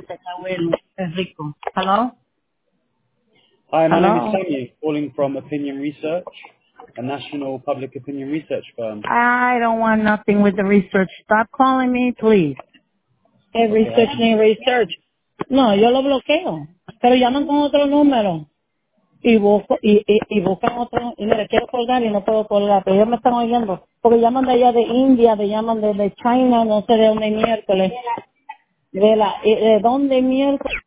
está bueno, es rico. Hello? Hi, my name is Hello? Sammy, calling from Opinion Research, a national public opinion research firm. I don't want nothing with the research. Stop calling me, please. ¿Qué Okay, research ni research? No, yo lo bloqueo. Pero llaman con otro número. Y buscan otro. Y mira, quiero colgar y no puedo colgar. Pero ellos me están oyendo. Porque llaman de allá de India, de llaman de China, no sé de dónde miércoles. ¿De dónde miércoles?